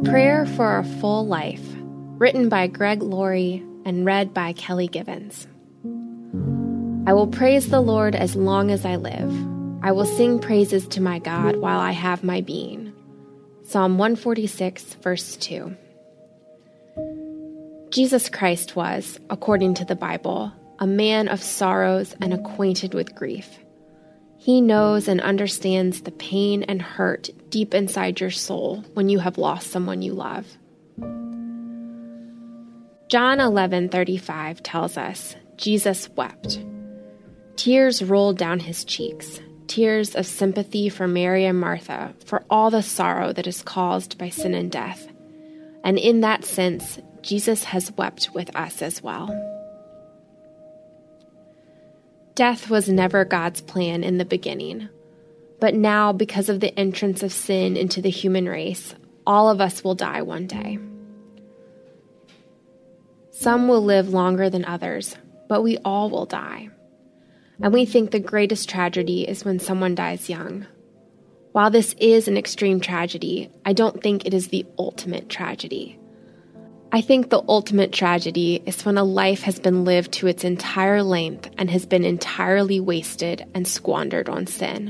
A Prayer for a Full Life, written by Greg Laurie and read by Kelly Givens. I will praise the Lord as long as I live. I will sing praises to my God while I have my being. Psalm 146, verse 2. Jesus Christ was, according to the Bible, a man of sorrows and acquainted with grief. He knows and understands the pain and hurt deep inside your soul when you have lost someone you love. John 11:35 tells us Jesus wept. Tears rolled down his cheeks, tears of sympathy for Mary and Martha for all the sorrow that is caused by sin and death. And in that sense, Jesus has wept with us as well. Death was never God's plan in the beginning, but now, because of the entrance of sin into the human race, all of us will die one day. Some will live longer than others, but we all will die. And we think the greatest tragedy is when someone dies young. While this is an extreme tragedy, I don't think it is the ultimate tragedy. I think the ultimate tragedy is when a life has been lived to its entire length and has been entirely wasted and squandered on sin.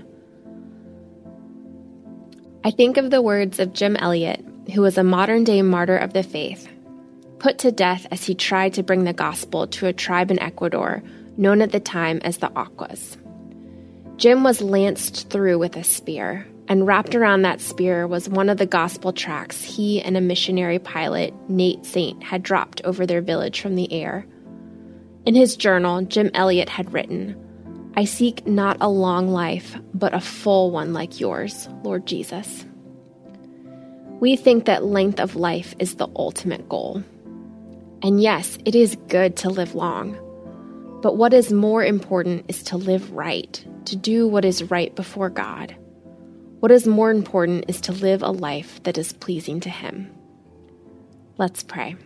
I think of the words of Jim Elliot, who was a modern-day martyr of the faith, put to death as he tried to bring the gospel to a tribe in Ecuador known at the time as the Aucas. Jim was lanced through with a spear, and wrapped around that spear was one of the gospel tracts he and a missionary pilot, Nate Saint, had dropped over their village from the air. In his journal, Jim Elliot had written, "I seek not a long life, but a full one like yours, Lord Jesus." We think that length of life is the ultimate goal. And yes, it is good to live long. But what is more important is to live right, to do what is right before God. What is more important is to live a life that is pleasing to Him. Let's pray.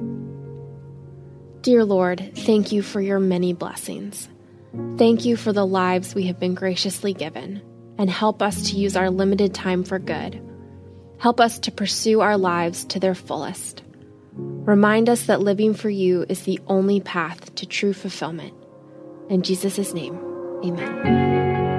Dear Lord, thank you for your many blessings. Thank you for the lives we have been graciously given, and help us to use our limited time for good. Help us to pursue our lives to their fullest. Remind us that living for you is the only path to true fulfillment. In Jesus' name, amen.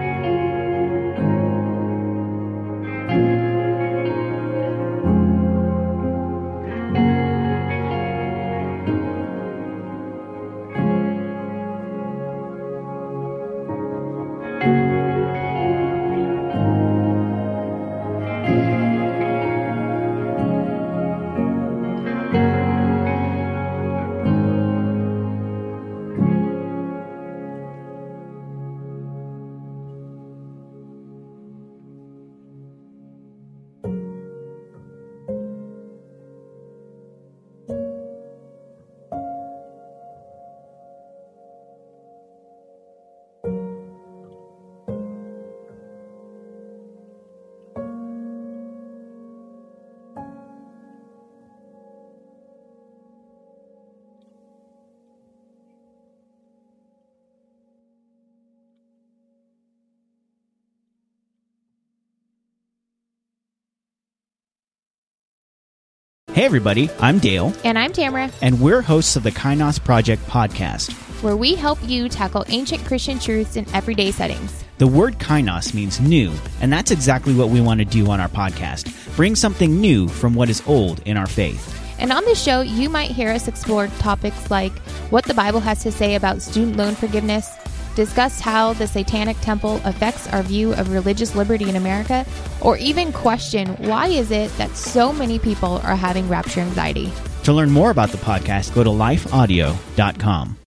Hey everybody, I'm Dale. And I'm Tamara. And we're hosts of the Kainos Project podcast, where we help you tackle ancient Christian truths in everyday settings. The word Kainos means new, and that's exactly what we want to do on our podcast. Bring something new from what is old in our faith. And on this show, you might hear us explore topics like what the Bible has to say about student loan forgiveness, discuss how the Satanic Temple affects our view of religious liberty in America, or even question why is it that so many people are having rapture anxiety. To learn more about the podcast, go to lifeaudio.com.